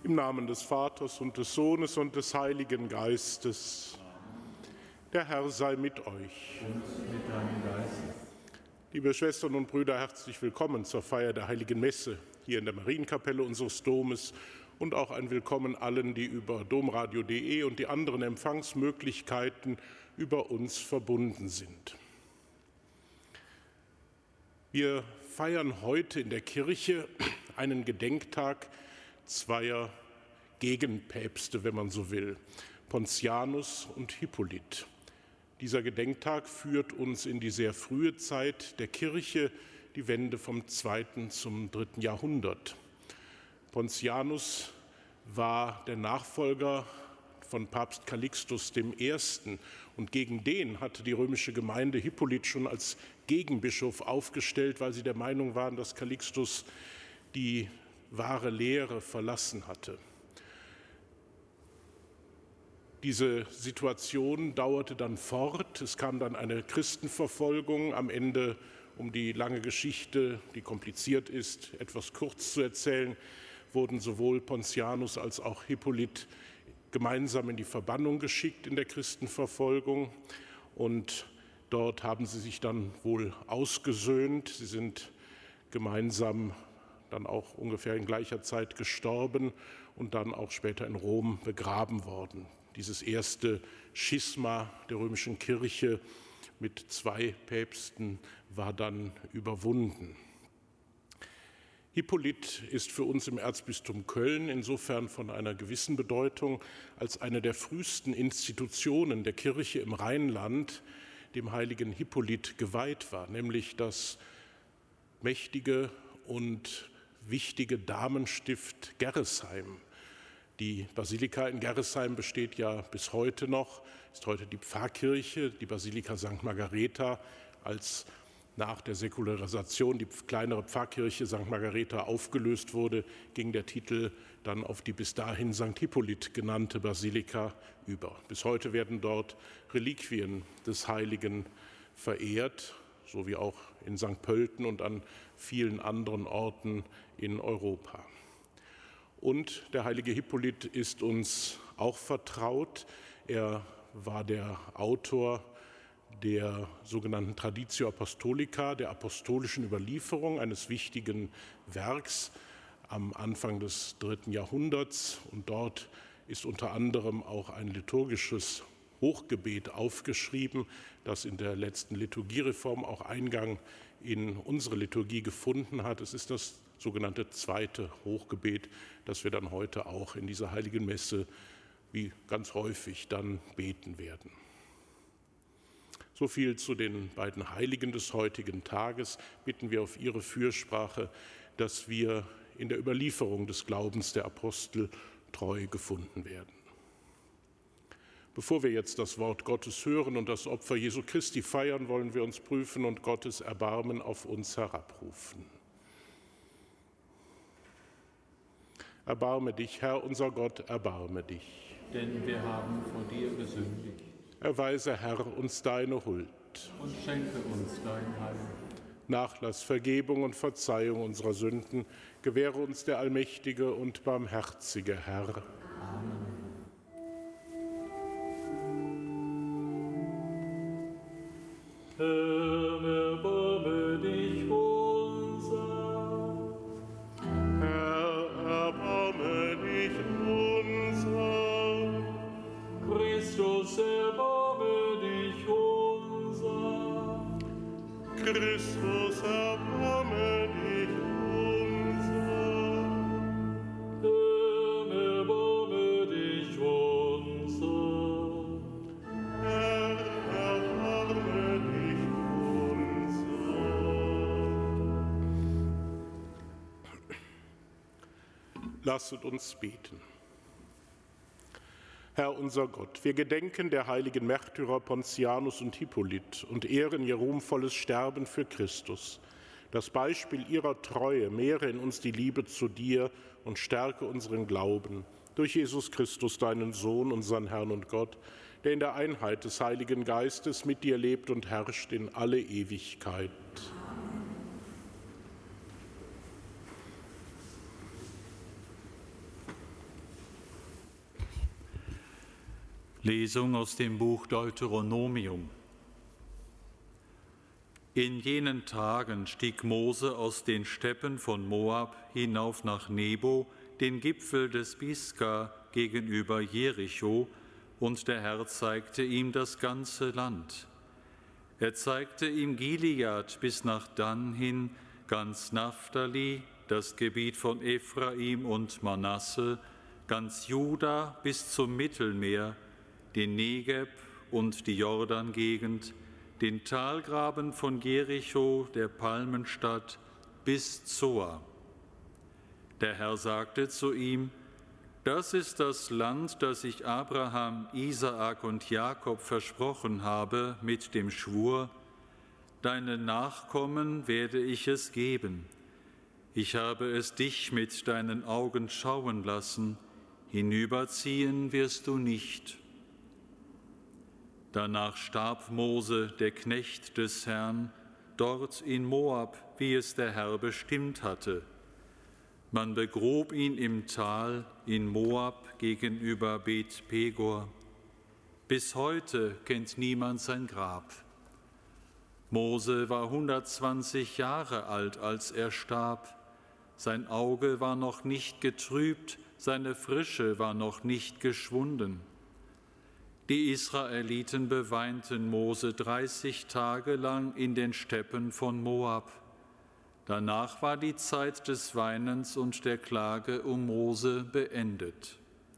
Im Namen des Vaters und des Sohnes und des Heiligen Geistes. Der Herr sei mit euch. Und mit deinem Geist. Liebe Schwestern und Brüder, herzlich willkommen zur Feier der Heiligen Messe hier in der Marienkapelle unseres Domes und auch ein Willkommen allen, die über domradio.de und die anderen Empfangsmöglichkeiten über uns verbunden sind. Wir feiern heute in der Kirche einen Gedenktag zweier Gegenpäpste, wenn man so will, Pontianus und Hippolyt. Dieser Gedenktag führt uns in die sehr frühe Zeit der Kirche, die Wende vom 2. zum 3. Jahrhundert. Pontianus war der Nachfolger von Papst Calixtus I. Und gegen den hatte die römische Gemeinde Hippolyt schon als Gegenbischof aufgestellt, weil sie der Meinung waren, dass Calixtus die wahre Lehre verlassen hatte. Diese Situation dauerte dann fort. Es kam dann eine Christenverfolgung. Am Ende, um die lange Geschichte, die kompliziert ist, etwas kurz zu erzählen, wurden sowohl Pontianus als auch Hippolyt gemeinsam in die Verbannung geschickt in der Christenverfolgung. Und dort haben sie sich dann wohl ausgesöhnt. Sie sind gemeinsam dann auch ungefähr in gleicher Zeit gestorben und dann auch später in Rom begraben worden. Dieses erste Schisma der römischen Kirche mit zwei Päpsten war dann überwunden. Hippolyt ist für uns im Erzbistum Köln insofern von einer gewissen Bedeutung, als eine der frühesten Institutionen der Kirche im Rheinland dem heiligen Hippolyt geweiht war, nämlich das mächtige und wichtige Damenstift Gerresheim. Die Basilika in Gerresheim besteht ja bis heute noch, ist heute die Pfarrkirche, die Basilika St. Margaretha, als nach der Säkularisation die kleinere Pfarrkirche St. Margaretha aufgelöst wurde, ging der Titel dann auf die bis dahin St. Hippolyt genannte Basilika über. Bis heute werden dort Reliquien des Heiligen verehrt, so wie auch in St. Pölten und an vielen anderen Orten in Europa. Und der heilige Hippolyt ist uns auch vertraut. Er war der Autor der sogenannten Traditio Apostolica, der apostolischen Überlieferung, eines wichtigen Werks am Anfang des 3. Jahrhunderts. Und dort ist unter anderem auch ein liturgisches Hochgebet aufgeschrieben, das in der letzten Liturgiereform auch Eingang in unsere Liturgie gefunden hat. Es ist das sogenannte zweite Hochgebet, das wir dann heute auch in dieser heiligen Messe wie ganz häufig dann beten werden. So viel zu den beiden Heiligen des heutigen Tages. Bitten wir auf Ihre Fürsprache, dass wir in der Überlieferung des Glaubens der Apostel treu gefunden werden. Bevor wir jetzt das Wort Gottes hören und das Opfer Jesu Christi feiern, wollen wir uns prüfen und Gottes Erbarmen auf uns herabrufen. Erbarme dich, Herr unser Gott, erbarme dich. Denn wir haben vor dir gesündigt. Erweise, Herr, uns deine Huld. Und schenke uns dein Heil. Nachlass, Vergebung und Verzeihung unserer Sünden gewähre uns der allmächtige und barmherzige Herr. Amen. Herr, erbarme dich unser. Herr, erbarme dich unser. Christus, erbarme dich unser. Christus, erbarme dich unser. Herr, erbarme dich unser. Herr, erbarme dich unser. Lasset uns beten. Herr unser Gott, wir gedenken der heiligen Märtyrer Pontianus und Hippolyt und ehren ihr ruhmvolles Sterben für Christus. Das Beispiel ihrer Treue mehre in uns die Liebe zu dir und stärke unseren Glauben. Durch Jesus Christus, deinen Sohn, unseren Herrn und Gott, der in der Einheit des Heiligen Geistes mit dir lebt und herrscht in alle Ewigkeit. Lesung aus dem Buch Deuteronomium. In jenen Tagen stieg Mose aus den Steppen von Moab hinauf nach Nebo, den Gipfel des Pisga gegenüber Jericho, und der Herr zeigte ihm das ganze Land. Er zeigte ihm Gilead bis nach Dan hin, ganz Naphtali, das Gebiet von Ephraim und Manasse, ganz Juda bis zum Mittelmeer, den Negeb und die Jordangegend, den Talgraben von Jericho, der Palmenstadt, bis Zoar. Der Herr sagte zu ihm: Das ist das Land, das ich Abraham, Isaak und Jakob versprochen habe mit dem Schwur: Deinen Nachkommen werde ich es geben. Ich habe es dich mit deinen Augen schauen lassen, hinüberziehen wirst du nicht. Danach starb Mose, der Knecht des Herrn, dort in Moab, wie es der Herr bestimmt hatte. Man begrub ihn im Tal in Moab gegenüber Bet Pegor. Bis heute kennt niemand sein Grab. Mose war 120 Jahre alt, als er starb. Sein Auge war noch nicht getrübt, seine Frische war noch nicht geschwunden. Die Israeliten beweinten Mose 30 Tage lang in den Steppen von Moab. Danach war die Zeit des Weinens und der Klage um Mose beendet.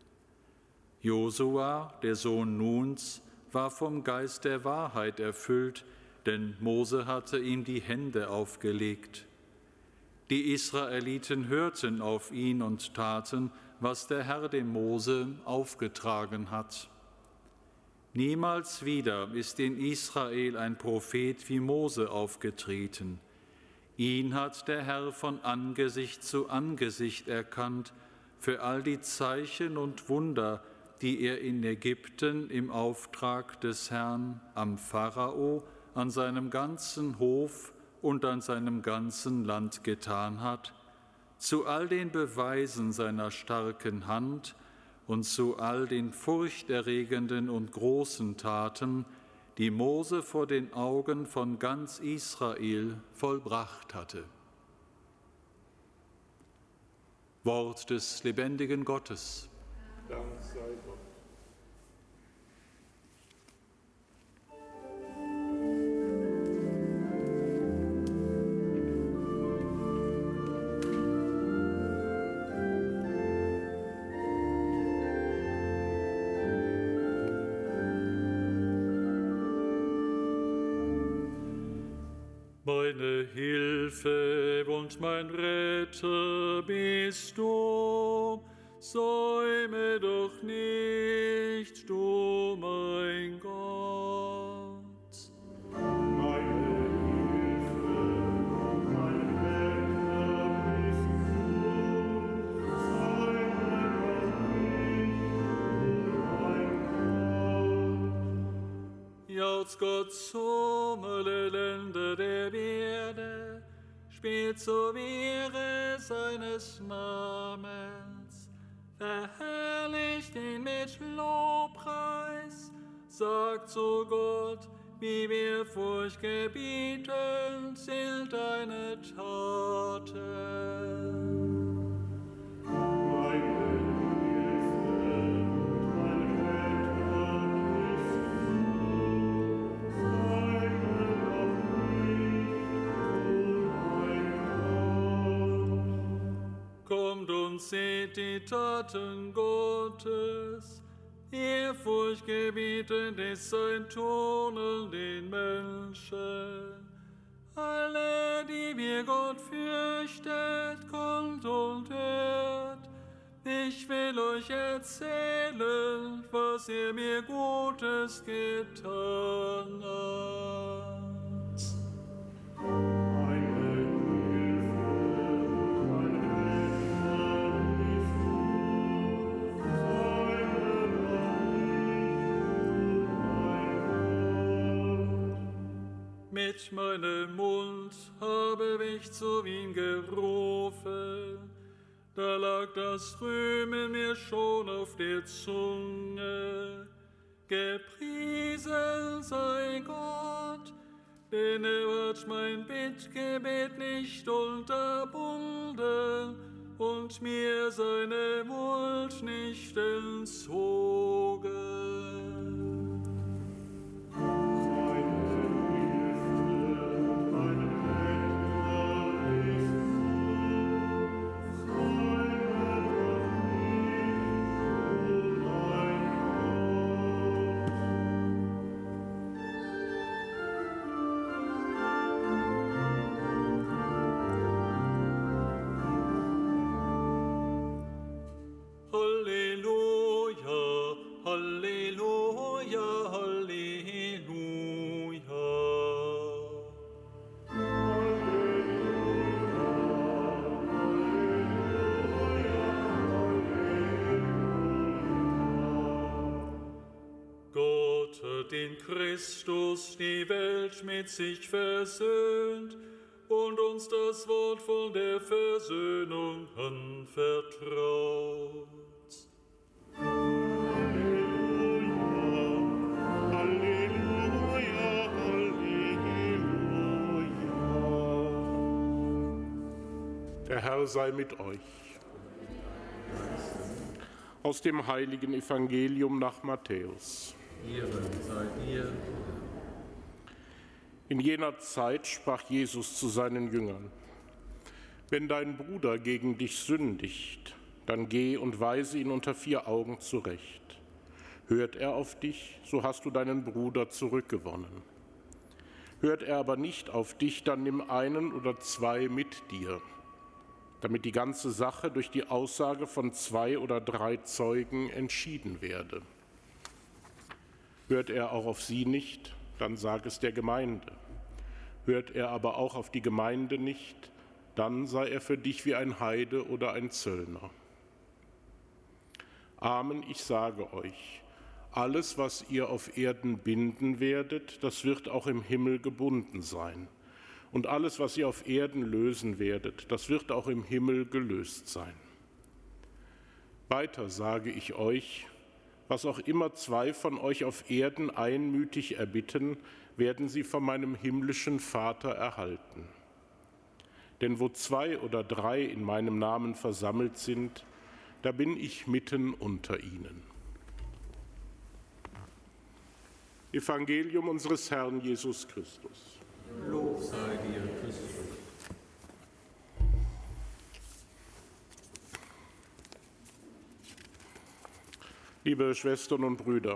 Josua, der Sohn Nuns, war vom Geist der Wahrheit erfüllt, denn Mose hatte ihm die Hände aufgelegt. Die Israeliten hörten auf ihn und taten, was der Herr dem Mose aufgetragen hat. Niemals wieder ist in Israel ein Prophet wie Mose aufgetreten. Ihn hat der Herr von Angesicht zu Angesicht erkannt für all die Zeichen und Wunder, die er in Ägypten im Auftrag des Herrn am Pharao, an seinem ganzen Hof und an seinem ganzen Land getan hat, zu all den Beweisen seiner starken Hand und zu all den furchterregenden und großen Taten, die Mose vor den Augen von ganz Israel vollbracht hatte. Wort des lebendigen Gottes. Dank sei Gott. Meine Hilfe und mein Retter bist du, säume doch nicht, du mein Gott. Meine Hilfe und mein Retter bist du, säume doch nicht, du mein Gott. Jauchzt Gott zum alle Länder der Erde, spielt zur Ehre seines Namens, verherrlicht ihn mit Lobpreis, sagt zu Gott, wie wir Furcht gebieten, sind deine Taten. Kommt und seht die Taten Gottes, ehrfurchtgebietend ist sein Turnen den Menschen. Alle, die wir Gott fürchtet, kommt und hört. Ich will euch erzählen, was er mir Gutes getan hat. Mit meinem Mund habe ich zu ihm gerufen, da lag das Rühmen mir schon auf der Zunge. Gepriesen sei Gott, denn hat mein Bittgebet nicht unterbunden und mir seine Huld nicht entzogen. Den Christus die Welt mit sich versöhnt und uns das Wort von der Versöhnung anvertraut. Halleluja, Halleluja, Halleluja. Der Herr sei mit euch. Aus dem heiligen Evangelium nach Matthäus. Ehre sei dir. In jener Zeit sprach Jesus zu seinen Jüngern: Wenn dein Bruder gegen dich sündigt, dann geh und weise ihn unter 4 Augen zurecht. Hört er auf dich, so hast du deinen Bruder zurückgewonnen. Hört er aber nicht auf dich, dann nimm 1 oder 2 mit dir, damit die ganze Sache durch die Aussage von 2 oder 3 Zeugen entschieden werde. Hört er auch auf sie nicht, dann sag es der Gemeinde. Hört er aber auch auf die Gemeinde nicht, dann sei er für dich wie ein Heide oder ein Zöllner. Amen, ich sage euch, alles, was ihr auf Erden binden werdet, das wird auch im Himmel gebunden sein. Und alles, was ihr auf Erden lösen werdet, das wird auch im Himmel gelöst sein. Weiter sage ich euch, was auch immer 2 von euch auf Erden einmütig erbitten, werden sie von meinem himmlischen Vater erhalten. Denn wo 2 oder 3 in meinem Namen versammelt sind, da bin ich mitten unter ihnen. Evangelium unseres Herrn Jesus Christus. Lob sei dir, Christus. Liebe Schwestern und Brüder,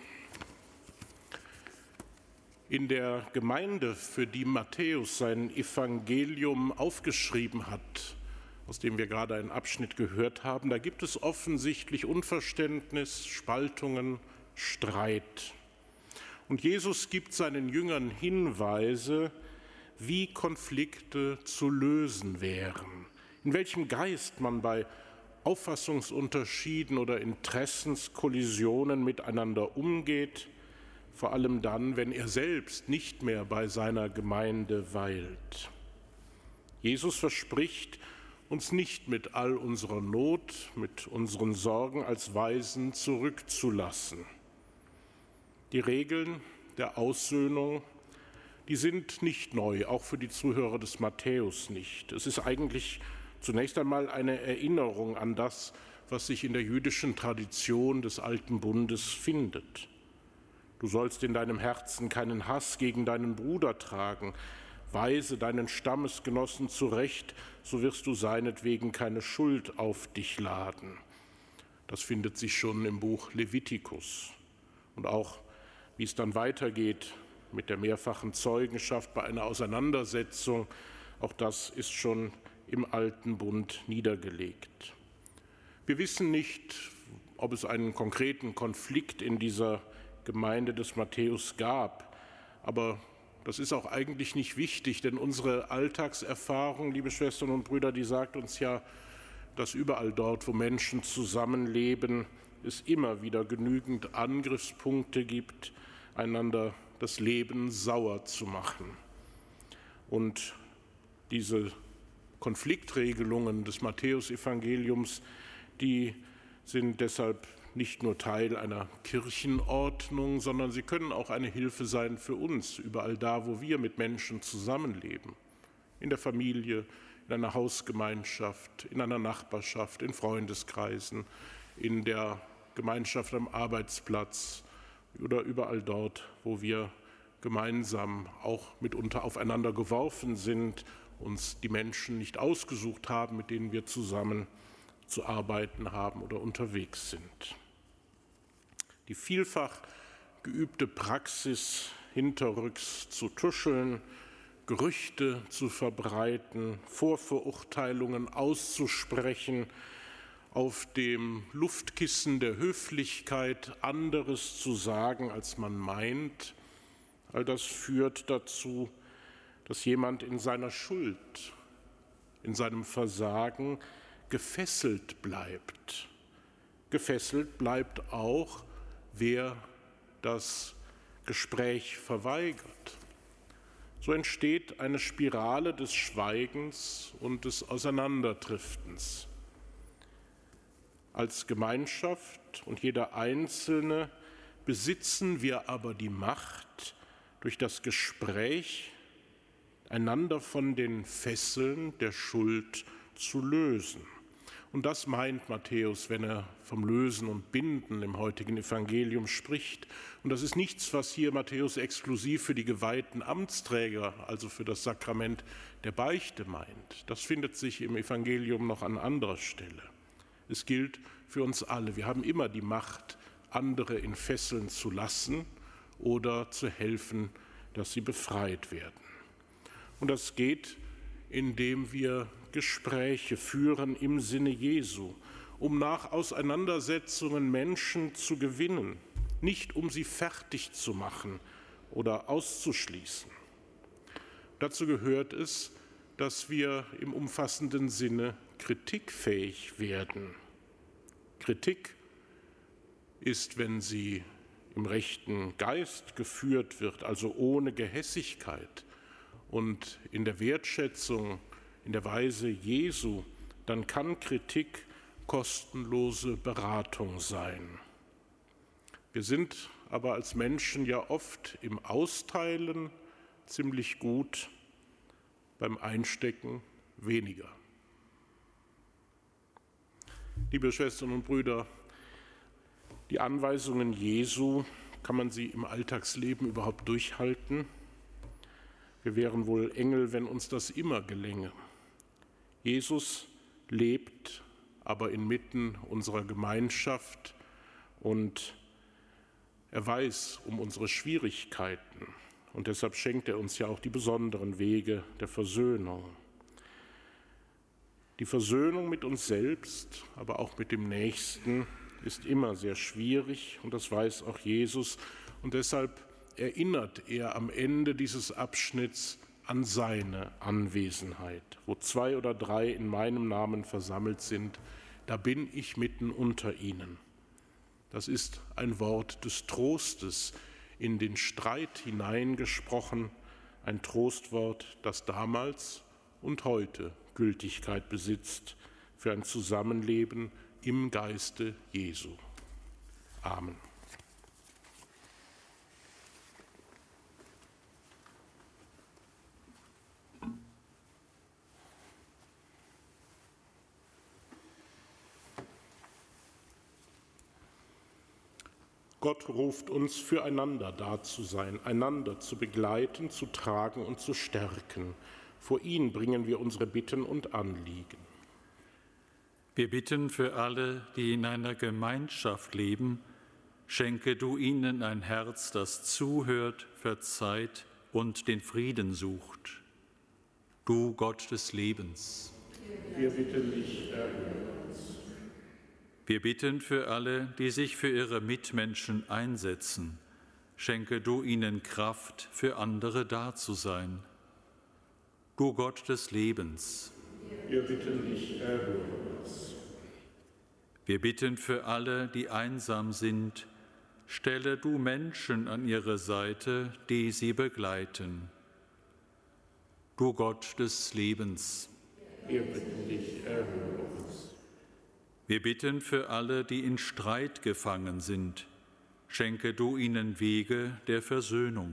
in der Gemeinde, für die Matthäus sein Evangelium aufgeschrieben hat, aus dem wir gerade einen Abschnitt gehört haben, da gibt es offensichtlich Unverständnis, Spaltungen, Streit. Und Jesus gibt seinen Jüngern Hinweise, wie Konflikte zu lösen wären, in welchem Geist man bei Auffassungsunterschieden oder Interessenskollisionen miteinander umgeht, vor allem dann, wenn er selbst nicht mehr bei seiner Gemeinde weilt. Jesus verspricht, uns nicht mit all unserer Not, mit unseren Sorgen als Waisen zurückzulassen. Die Regeln der Aussöhnung, die sind nicht neu, auch für die Zuhörer des Matthäus nicht. Es ist eigentlich zunächst einmal eine Erinnerung an das, was sich in der jüdischen Tradition des Alten Bundes findet. Du sollst in deinem Herzen keinen Hass gegen deinen Bruder tragen, weise deinen Stammesgenossen zurecht, so wirst du seinetwegen keine Schuld auf dich laden. Das findet sich schon im Buch Levitikus. Und auch, wie es dann weitergeht mit der mehrfachen Zeugenschaft bei einer Auseinandersetzung, auch das ist schon im Alten Bund niedergelegt. Wir wissen nicht, ob es einen konkreten Konflikt in dieser Gemeinde des Matthäus gab, aber das ist auch eigentlich nicht wichtig, denn unsere Alltagserfahrung, liebe Schwestern und Brüder, die sagt uns ja, dass überall dort, wo Menschen zusammenleben, es immer wieder genügend Angriffspunkte gibt, einander das Leben sauer zu machen. Und diese Konfliktregelungen des Matthäusevangeliums, die sind deshalb nicht nur Teil einer Kirchenordnung, sondern sie können auch eine Hilfe sein für uns, überall da, wo wir mit Menschen zusammenleben. In der Familie, in einer Hausgemeinschaft, in einer Nachbarschaft, in Freundeskreisen, in der Gemeinschaft am Arbeitsplatz oder überall dort, wo wir gemeinsam auch mitunter aufeinander geworfen sind, uns die Menschen nicht ausgesucht haben, mit denen wir zusammen zu arbeiten haben oder unterwegs sind. Die vielfach geübte Praxis, hinterrücks zu tuscheln, Gerüchte zu verbreiten, Vorverurteilungen auszusprechen, auf dem Luftkissen der Höflichkeit anderes zu sagen, als man meint, all das führt dazu, dass jemand in seiner Schuld, in seinem Versagen gefesselt bleibt. Gefesselt bleibt auch, wer das Gespräch verweigert. So entsteht eine Spirale des Schweigens und des Auseinanderdriftens. Als Gemeinschaft und jeder Einzelne besitzen wir aber die Macht, durch das Gespräch einander von den Fesseln der Schuld zu lösen. Und das meint Matthäus, wenn er vom Lösen und Binden im heutigen Evangelium spricht. Und das ist nichts, was hier Matthäus exklusiv für die geweihten Amtsträger, also für das Sakrament der Beichte meint. Das findet sich im Evangelium noch an anderer Stelle. Es gilt für uns alle. Wir haben immer die Macht, andere in Fesseln zu lassen oder zu helfen, dass sie befreit werden. Und das geht, indem wir Gespräche führen im Sinne Jesu, um nach Auseinandersetzungen Menschen zu gewinnen, nicht um sie fertig zu machen oder auszuschließen. Dazu gehört es, dass wir im umfassenden Sinne kritikfähig werden. Kritik ist, wenn sie im rechten Geist geführt wird, also ohne Gehässigkeit und in der Wertschätzung, in der Weise Jesu, dann kann Kritik kostenlose Beratung sein. Wir sind aber als Menschen ja oft im Austeilen ziemlich gut, beim Einstecken weniger. Liebe Schwestern und Brüder, die Anweisungen Jesu, kann man sie im Alltagsleben überhaupt durchhalten? Wir wären wohl Engel, wenn uns das immer gelänge. Jesus lebt aber inmitten unserer Gemeinschaft und er weiß um unsere Schwierigkeiten und deshalb schenkt er uns ja auch die besonderen Wege der Versöhnung. Die Versöhnung mit uns selbst, aber auch mit dem Nächsten ist immer sehr schwierig und das weiß auch Jesus und deshalb erinnert er am Ende dieses Abschnitts an seine Anwesenheit. Wo 2 oder 3 in meinem Namen versammelt sind, da bin ich mitten unter ihnen. Das ist ein Wort des Trostes, in den Streit hineingesprochen, ein Trostwort, das damals und heute Gültigkeit besitzt für ein Zusammenleben im Geiste Jesu. Amen. Gott ruft uns, füreinander da zu sein, einander zu begleiten, zu tragen und zu stärken. Vor ihn bringen wir unsere Bitten und Anliegen. Wir bitten für alle, die in einer Gemeinschaft leben, schenke du ihnen ein Herz, das zuhört, verzeiht und den Frieden sucht. Du Gott des Lebens. Wir bitten dich, erhöre uns. Wir bitten für alle, die sich für ihre Mitmenschen einsetzen. Schenke du ihnen Kraft, für andere da zu sein. Du Gott des Lebens. Wir bitten dich, erhöre uns. Wir bitten für alle, die einsam sind. Stelle du Menschen an ihre Seite, die sie begleiten. Du Gott des Lebens. Wir bitten dich, erhöre uns. Wir bitten für alle, die in Streit gefangen sind. Schenke du ihnen Wege der Versöhnung.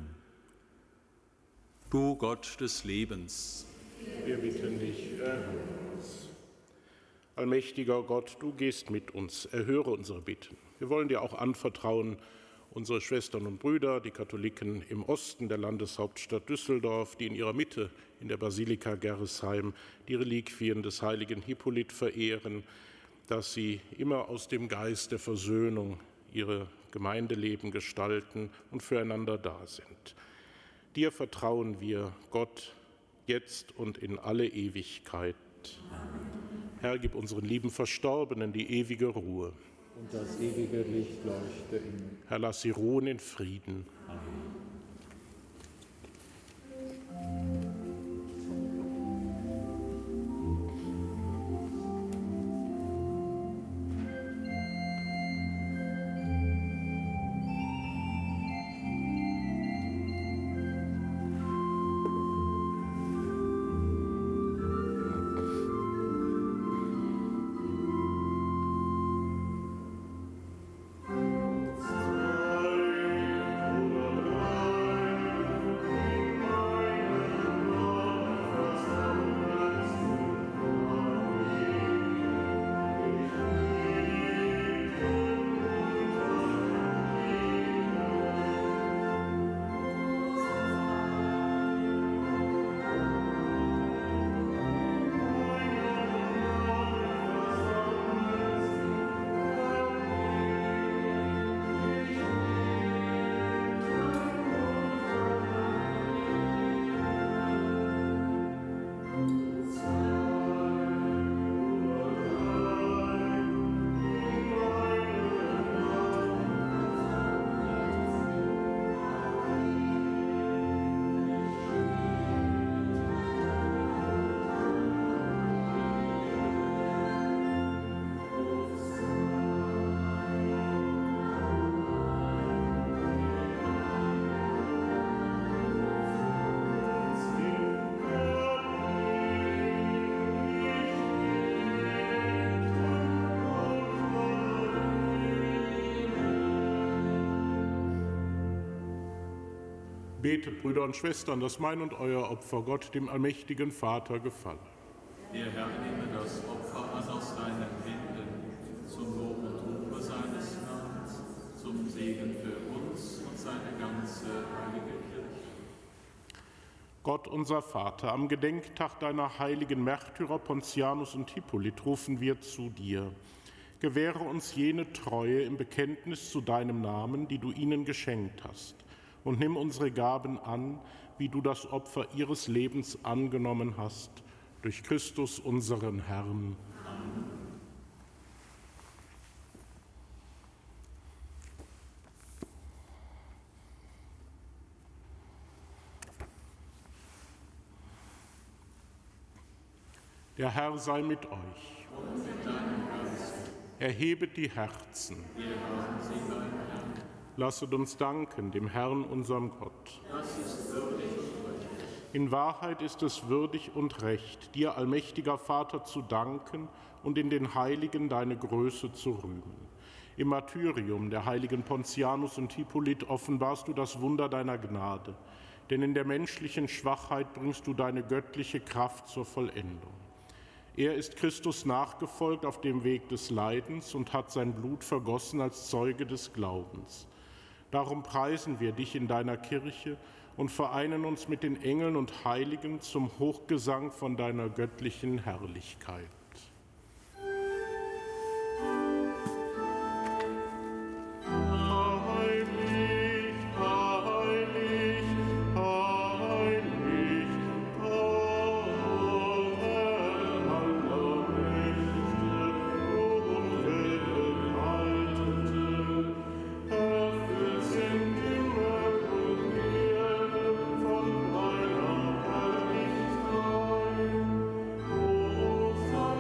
Du Gott des Lebens, wir bitten dich, erhöre uns. Allmächtiger Gott, du gehst mit uns, erhöre unsere Bitten. Wir wollen dir auch anvertrauen, unsere Schwestern und Brüder, die Katholiken im Osten der Landeshauptstadt Düsseldorf, die in ihrer Mitte in der Basilika Gerresheim die Reliquien des heiligen Hippolyt verehren, dass sie immer aus dem Geist der Versöhnung ihre Gemeindeleben gestalten und füreinander da sind. Dir vertrauen wir, Gott, jetzt und in alle Ewigkeit. Amen. Herr, gib unseren lieben Verstorbenen die ewige Ruhe. Und das ewige Licht leuchte in. Herr, lass sie ruhen in Frieden. Amen. Betet, Brüder und Schwestern, dass mein und euer Opfer Gott, dem allmächtigen Vater, gefalle. Der Herr nehme das Opfer an aus deinen Händen, zum Lob und Ruhe seines Namens, zum Segen für uns und seine ganze heilige Kirche. Gott, unser Vater, am Gedenktag deiner heiligen Märtyrer Pontianus und Hippolyt rufen wir zu dir. Gewähre uns jene Treue im Bekenntnis zu deinem Namen, die du ihnen geschenkt hast. Und nimm unsere Gaben an, wie du das Opfer ihres Lebens angenommen hast, durch Christus unseren Herrn. Amen. Der Herr sei mit euch. Und mit deinem Geist. Erhebet die Herzen. Wir haben sie beim Herrn. Lasset uns danken dem Herrn, unserem Gott. Das ist würdig und recht. In Wahrheit ist es würdig und recht, dir, allmächtiger Vater, zu danken und in den Heiligen deine Größe zu rühmen. Im Martyrium der heiligen Pontianus und Hippolyt offenbarst du das Wunder deiner Gnade, denn in der menschlichen Schwachheit bringst du deine göttliche Kraft zur Vollendung. Er ist Christus nachgefolgt auf dem Weg des Leidens und hat sein Blut vergossen als Zeuge des Glaubens. Darum preisen wir dich in deiner Kirche und vereinen uns mit den Engeln und Heiligen zum Hochgesang von deiner göttlichen Herrlichkeit. Amen.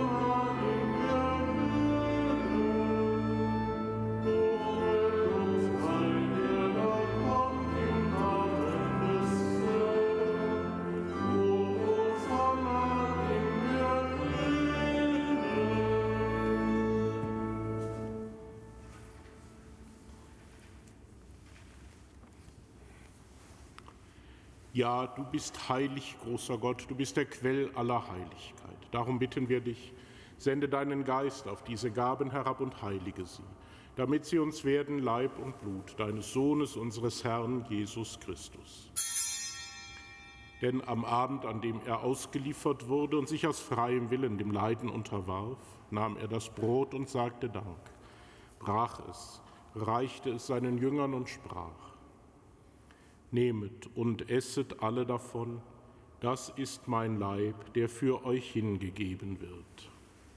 Ja, du bist heilig, großer Gott, du bist der Quell aller Heiligkeit. Darum bitten wir dich, sende deinen Geist auf diese Gaben herab und heilige sie, damit sie uns werden Leib und Blut deines Sohnes, unseres Herrn Jesus Christus. Denn am Abend, an dem er ausgeliefert wurde und sich aus freiem Willen dem Leiden unterwarf, nahm er das Brot und sagte Dank, brach es, reichte es seinen Jüngern und sprach: Nehmet und esset alle davon, das ist mein Leib, der für euch hingegeben wird.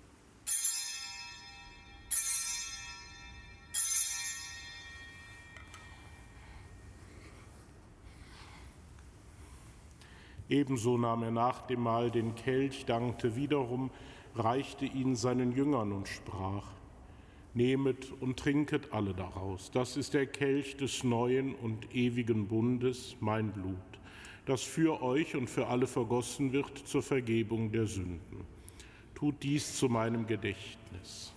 Ebenso nahm er nach dem Mahl den Kelch, dankte wiederum, reichte ihn seinen Jüngern und sprach: Nehmet und trinket alle daraus. Das ist der Kelch des neuen und ewigen Bundes, mein Blut, das für euch und für alle vergossen wird zur Vergebung der Sünden. Tut dies zu meinem Gedächtnis.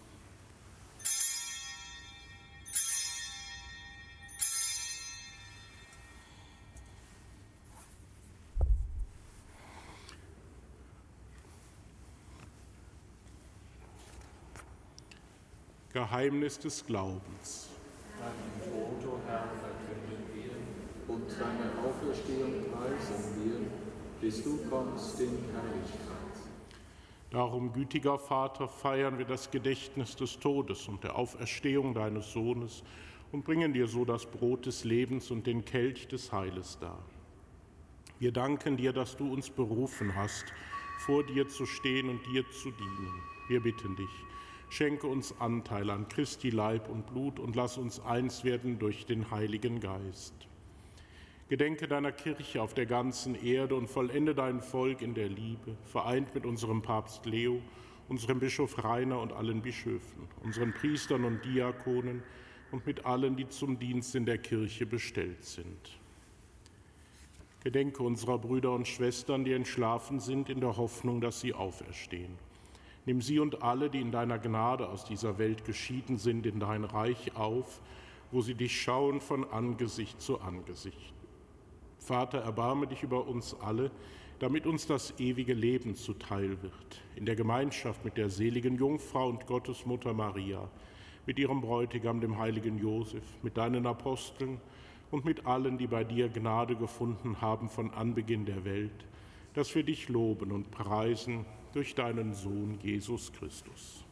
Geheimnis des Glaubens. Deinen Tod, o Herr, verkünden wir und deine Auferstehung preisen wir, bis du kommst in Herrlichkeit. Darum, gütiger Vater, feiern wir das Gedächtnis des Todes und der Auferstehung deines Sohnes und bringen dir so das Brot des Lebens und den Kelch des Heiles dar. Wir danken dir, dass du uns berufen hast, vor dir zu stehen und dir zu dienen. Wir bitten dich, schenke uns Anteil an Christi Leib und Blut und lass uns eins werden durch den Heiligen Geist. Gedenke deiner Kirche auf der ganzen Erde und vollende dein Volk in der Liebe, vereint mit unserem Papst Leo, unserem Bischof Rainer und allen Bischöfen, unseren Priestern und Diakonen und mit allen, die zum Dienst in der Kirche bestellt sind. Gedenke unserer Brüder und Schwestern, die entschlafen sind, in der Hoffnung, dass sie auferstehen. Nimm sie und alle, die in deiner Gnade aus dieser Welt geschieden sind, in dein Reich auf, wo sie dich schauen von Angesicht zu Angesicht. Vater, erbarme dich über uns alle, damit uns das ewige Leben zuteil wird, in der Gemeinschaft mit der seligen Jungfrau und Gottesmutter Maria, mit ihrem Bräutigam, dem heiligen Josef, mit deinen Aposteln und mit allen, die bei dir Gnade gefunden haben von Anbeginn der Welt, dass wir dich loben und preisen durch deinen Sohn Jesus Christus.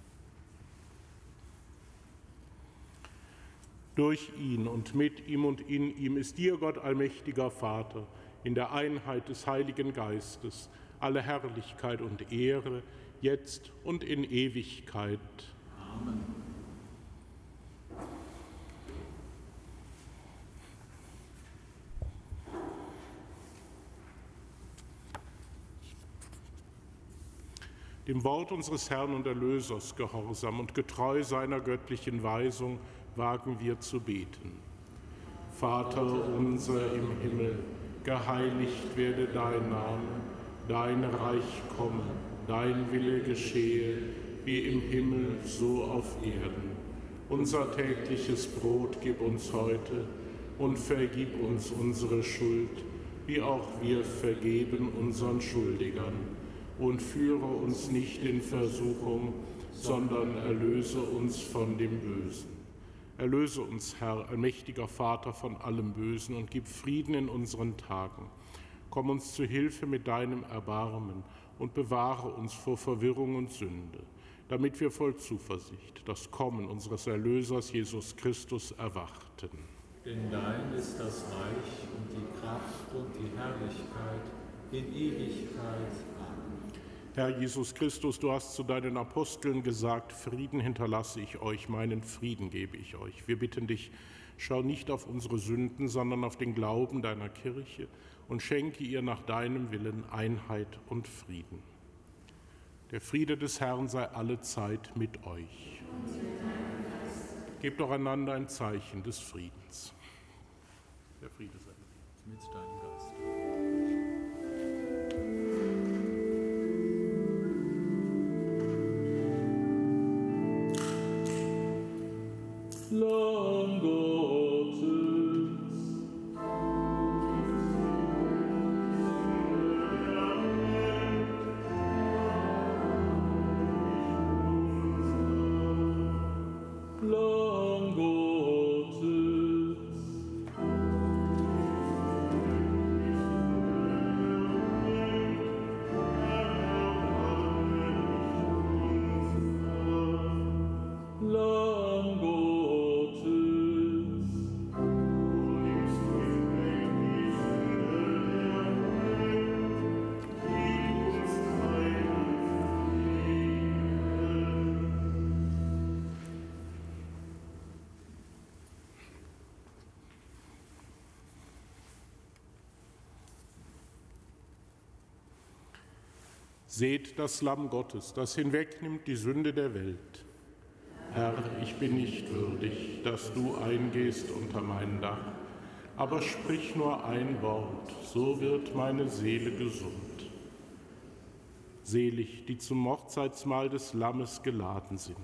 Durch ihn und mit ihm und in ihm ist dir, Gott allmächtiger Vater, in der Einheit des Heiligen Geistes, alle Herrlichkeit und Ehre, jetzt und in Ewigkeit. Amen. Dem Wort unseres Herrn und Erlösers gehorsam und getreu seiner göttlichen Weisung wagen wir zu beten. Vater unser im Himmel, geheiligt werde dein Name, dein Reich komme, dein Wille geschehe, wie im Himmel, so auf Erden. Unser tägliches Brot gib uns heute und vergib uns unsere Schuld, wie auch wir vergeben unseren Schuldigern. Und führe uns nicht in Versuchung, sondern erlöse uns von dem Bösen. Erlöse uns, Herr, allmächtiger Vater, von allem Bösen und gib Frieden in unseren Tagen. Komm uns zu Hilfe mit deinem Erbarmen und bewahre uns vor Verwirrung und Sünde, damit wir voll Zuversicht das Kommen unseres Erlösers Jesus Christus erwarten. Denn dein ist das Reich und die Kraft und die Herrlichkeit in Ewigkeit. Herr Jesus Christus, du hast zu deinen Aposteln gesagt, Frieden hinterlasse ich euch, meinen Frieden gebe ich euch. Wir bitten dich, schau nicht auf unsere Sünden, sondern auf den Glauben deiner Kirche und schenke ihr nach deinem Willen Einheit und Frieden. Der Friede des Herrn sei allezeit mit euch. Gebt doch einander ein Zeichen des Friedens. Der Friede sei mit deinem Geist. Lamm Gottes. Seht das Lamm Gottes, das hinwegnimmt die Sünde der Welt. Herr, ich bin nicht würdig, dass du eingehst unter mein Dach, aber sprich nur ein Wort, so wird meine Seele gesund. Selig, die zum Hochzeitsmahl des Lammes geladen sind.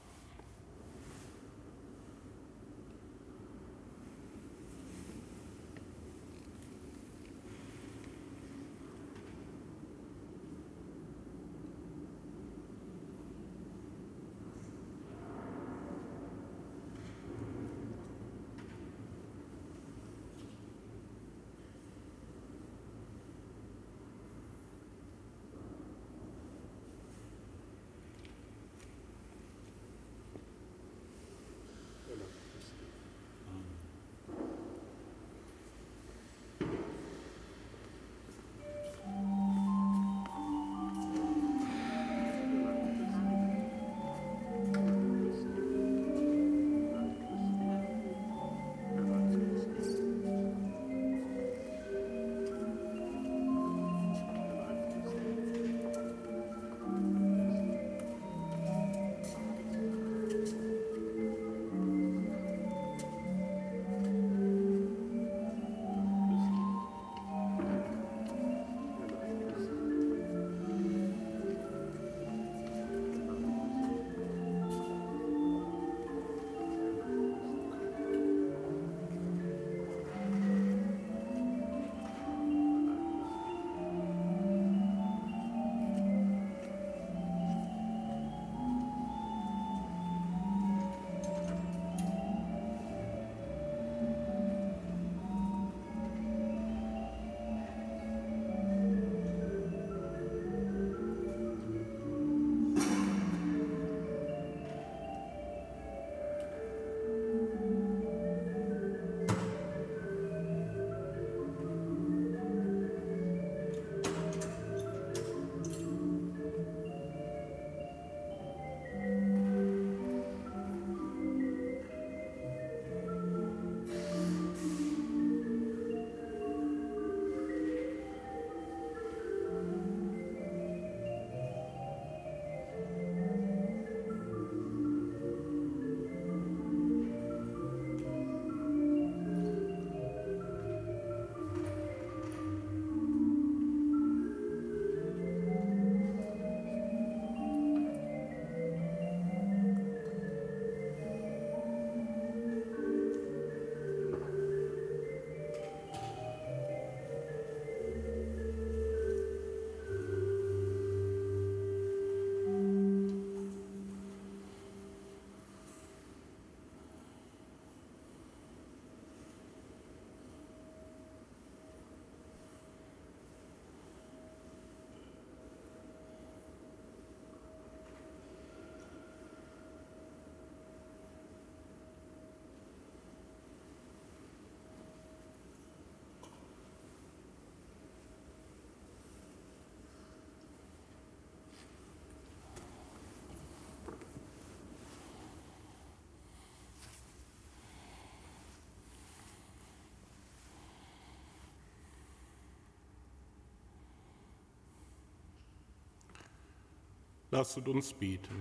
Lasset uns beten.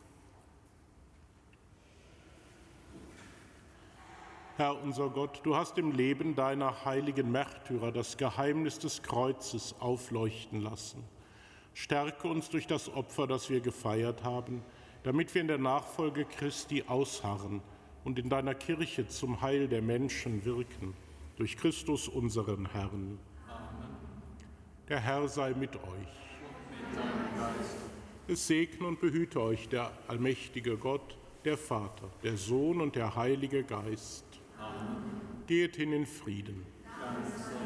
Herr unser Gott, du hast im Leben deiner heiligen Märtyrer das Geheimnis des Kreuzes aufleuchten lassen. Stärke uns durch das Opfer, das wir gefeiert haben, damit wir in der Nachfolge Christi ausharren und in deiner Kirche zum Heil der Menschen wirken. Durch Christus unseren Herrn. Amen. Der Herr sei mit euch. Und mit deinem Geist. Es segne und behüte euch der allmächtige Gott, der Vater, der Sohn und der Heilige Geist. Amen. Geht hin in Frieden. Danke.